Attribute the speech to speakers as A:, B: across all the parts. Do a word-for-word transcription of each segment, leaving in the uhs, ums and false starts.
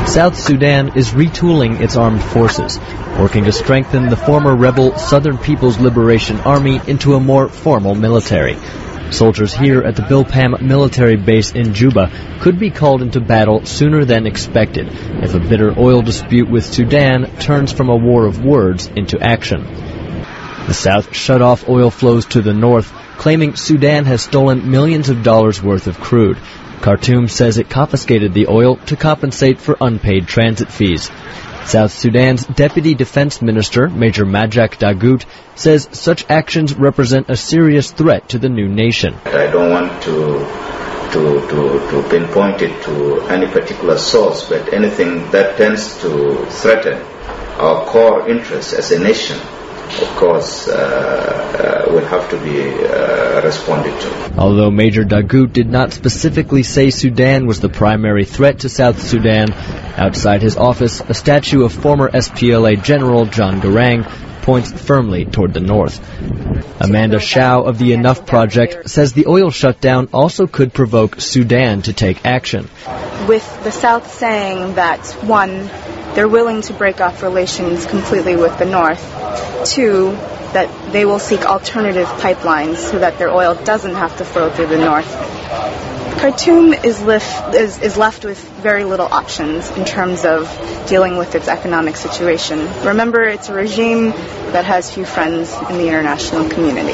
A: South Sudan is retooling its armed forces, working to strengthen the former rebel Southern People's Liberation Army into a more formal military. Soldiers here at the Bilpam military base in Juba could be called into battle sooner than expected if a bitter oil dispute with Sudan turns from a war of words into action. The South shut off oil flows to the north, claiming Sudan has stolen millions of dollars worth of crude. Khartoum says it confiscated the oil to compensate for unpaid transit fees. South Sudan's Deputy Defense Minister, Major Majak Dagut, says such actions represent a serious threat to the new nation.
B: I don't want to, to, to, to pinpoint it to any particular source, but anything that tends to threaten our core interests as a nation, of course, uh, uh, will have to be uh, responded to.
A: Although Major Dagut did not specifically say Sudan was the primary threat to South Sudan, outside his office, a statue of former S P L A General John Garang points firmly toward the north. Amanda Shao of the Enough Project says the oil shutdown also could provoke Sudan to take action.
C: With the South saying that, one, they're willing to break off relations completely with the north, two, that they will seek alternative pipelines so that their oil doesn't have to flow through the north. Khartoum is left, is, is left with very little options in terms of dealing with its economic situation. Remember, it's a regime that has few friends in the international community.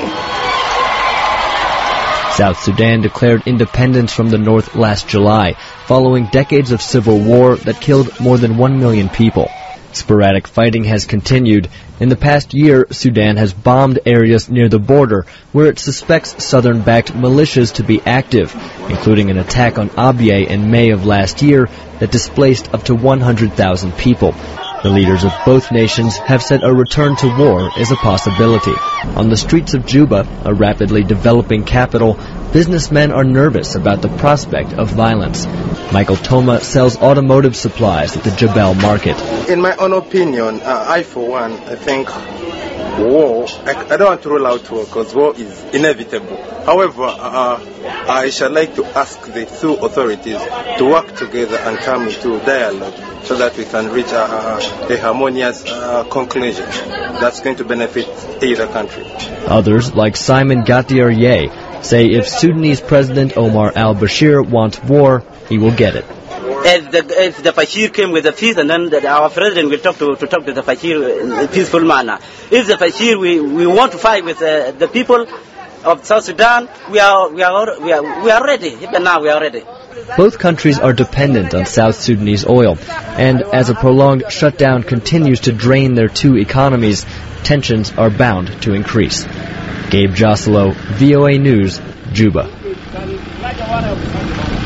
A: South Sudan declared independence from the north last July, following decades of civil war that killed more than one million people. Sporadic fighting has continued. In the past year, Sudan has bombed areas near the border where it suspects Southern-backed militias to be active, including an attack on Abyei in May of last year that displaced up to one hundred thousand people. The leaders of both nations have said a return to war is a possibility. On the streets of Juba, a rapidly developing capital, businessmen are nervous about the prospect of violence. Michael Toma sells automotive supplies at the Jebel market.
D: In my own opinion, uh, I for one, I think war, I, I don't want to rule out war because war is inevitable. However, uh, I shall like to ask the two authorities to work together and come into dialogue so that we can reach a, a harmonious uh, conclusion that's going to benefit either country.
A: Others, like Simon Gattierye, say if Sudanese President Omar al-Bashir wants war, he will get it.
E: If the, if the Bashir came with a peace, and then the, our president will talk to, to talk to the Bashir in a peaceful manner. If the Bashir, we, we want to fight with uh, the people of South Sudan, we are, we are, we are, we are ready. Even now we are ready.
A: Both countries are dependent on South Sudanese oil, and as a prolonged shutdown continues to drain their two economies, tensions are bound to increase. Gabe Joselo, V O A News, Juba.